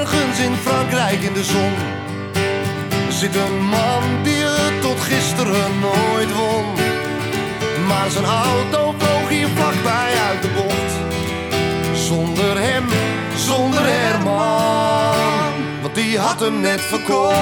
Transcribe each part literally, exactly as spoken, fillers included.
Ergens in Frankrijk in de zon zit een man die het tot gisteren nooit won. Maar zijn auto vloog hier vlakbij uit de bocht. Zonder hem, zonder Herman, want die had hem net verkocht.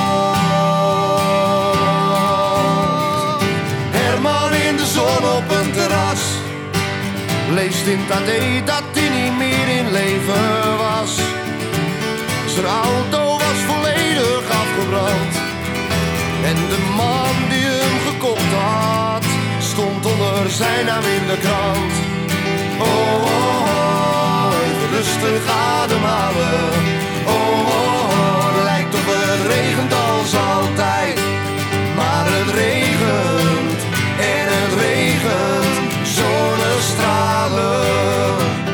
Herman in de zon op een terras leest in het A D dat hij niet meer in leven was. Zijn auto was volledig afgebrand en de man die hem gekocht had stond onder zijn naam in de krant. Oh, oh, oh, even rustig ademhalen. Oh, oh, oh, lijkt of het regent als altijd. Maar het regent en het regent zonnestralen.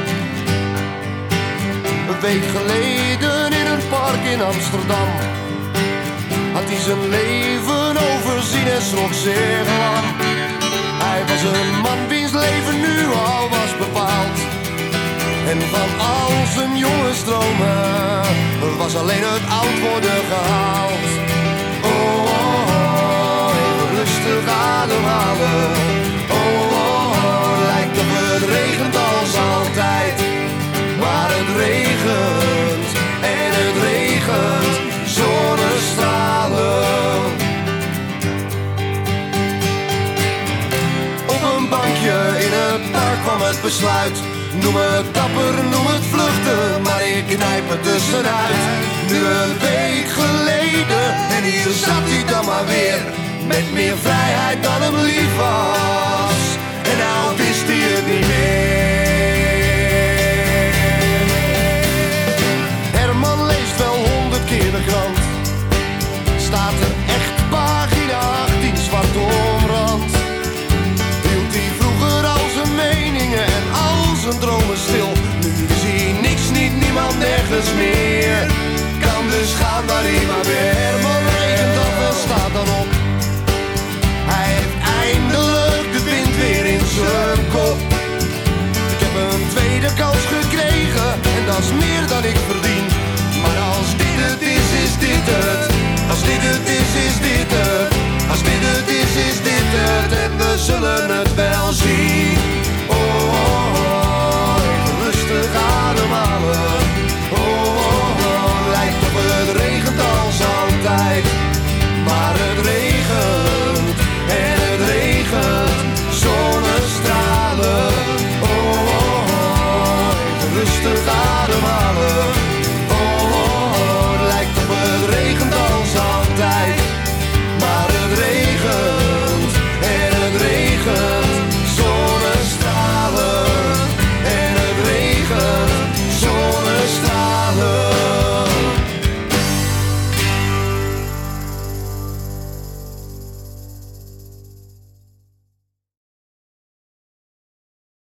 Een week geleden in een park in Amsterdam had hij zijn leven overzien en schrok zeer lang. Hij was een man wiens leven nu al was bepaald. En van al zijn jonge stromen was alleen het oud worden gehaald. Oh, oh, oh, even rustig ademhalen. Oh, oh, oh, lijkt op het regent als altijd. Maar het regent en het regent zonnestralen. Op een bankje in het park kwam het besluit. Noem het dapper, noem het vluchten, maar ik knijp er tussenuit. Nu een week geleden en hier zat hij dan maar weer, met meer vrijheid dan hem lief was.